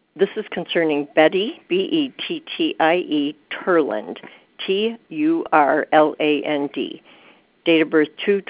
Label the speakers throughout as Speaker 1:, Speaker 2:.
Speaker 1: This is concerning Betty, Bettie Turland, Turland. Date of birth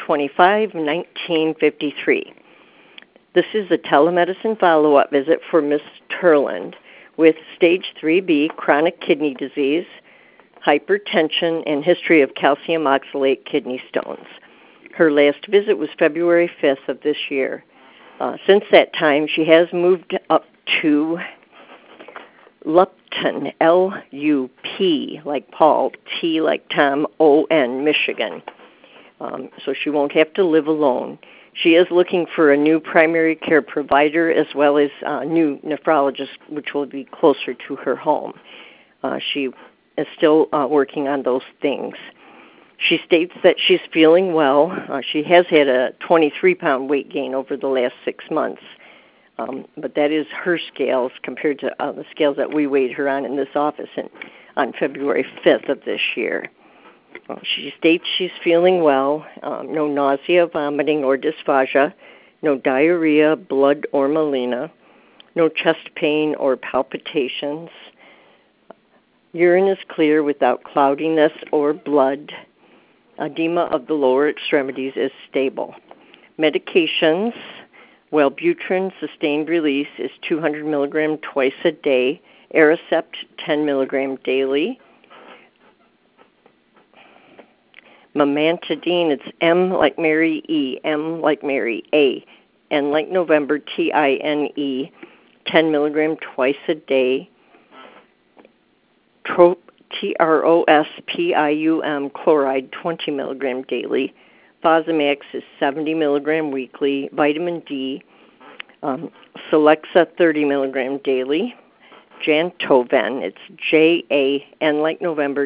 Speaker 1: 2/25/1953. This is a telemedicine follow-up visit for Miss Turland with stage 3B chronic kidney disease, hypertension, and history of calcium oxalate kidney stones. Her last visit was February 5th of this year. Since that time, she has moved up to Lupton, L-U-P, like Paul, T like Tom, O-N, Michigan. So she won't have to live alone. She is looking for a new primary care provider as well as a new nephrologist, which will be closer to her home. She is still working on those things. She states that she's feeling well. She has had a 23-pound weight gain over the last 6 months, but that is her scales compared to the scales that we weighed her on in this office on February 5th of this year. She states she's feeling well, no nausea, vomiting, or dysphagia, no diarrhea, blood, or melena, no chest pain or palpitations. Urine is clear without cloudiness or blood. Edema of the lower extremities is stable. Medications, Wellbutrin sustained release is 200 milligram twice a day, Aricept 10 milligram daily. Memantidine, it's M like Mary E, M like Mary A, N like November, Tine, 10 milligram twice a day. Trospium chloride, 20 milligram daily. Fosamax is 70 milligram weekly. Vitamin D, Celexa, 30 milligram daily. Jantoven, it's Jan like November,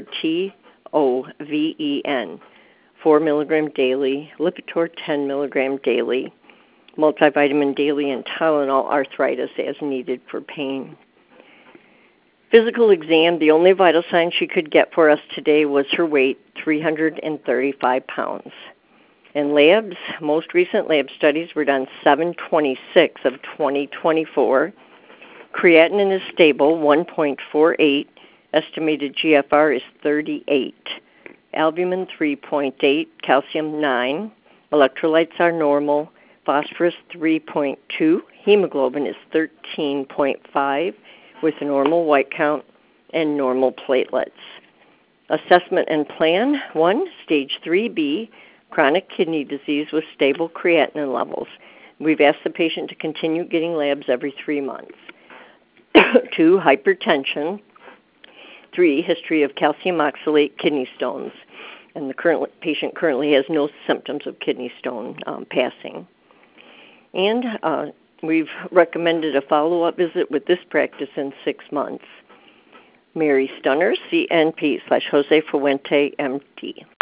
Speaker 1: Toven, 4 milligram daily. Lipitor, 10 milligram daily. Multivitamin daily and Tylenol arthritis as needed for pain. Physical exam, the only vital sign she could get for us today was her weight, 335 pounds. And labs, most recent lab studies were done 7/26 of 2024. Creatinine is stable, 1.48. Estimated GFR is 38. Albumin 3.8, calcium 9. Electrolytes are normal. Phosphorus 3.2. Hemoglobin is 13.5 with a normal white count and normal platelets. Assessment and plan: 1, stage 3B, chronic kidney disease with stable creatinine levels. We've asked the patient to continue getting labs every 3 months. 2, hypertension. 3, history of calcium oxalate kidney stones. And the patient currently has no symptoms of kidney stone passing. And we've recommended a follow-up visit with this practice in 6 months. Mary Stunner, CNP /Jose Fuente, MD.